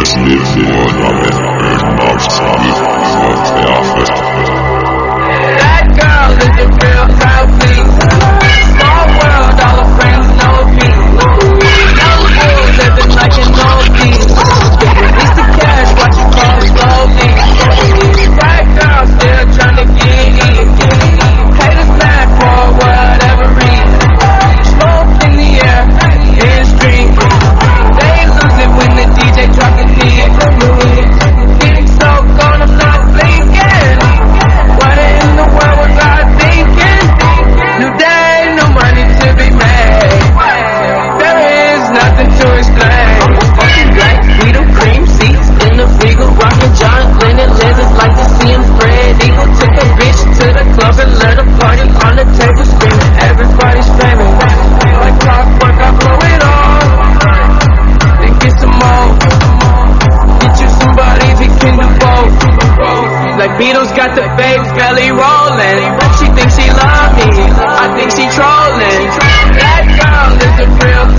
That girl is a real crowd, please. Small world, all her friends know me. No fool living like an old piece. Release the cash, watch it fall slowly. That girl still trying to get in. Haters mad for whatever reason. Smoke in the air, it's green. They lose it when the DJ drop the beat. Getting so gone, I'm not blinking. What in the world was I thinking? New day, no money to be made. There is nothing to explain. Fucking black, Vito cream seats in the Regal, rockin' John Lennon lenses like to see him spread eagle. Took a bitch to the club and let a party on the table screaming. Everybody's famous. Like clockwork, I blow it all. Then get some more. Get you somebody that can do both. Like Beatles got the fake belly rolling. She thinks she love me, I think she trolling. That girl is a real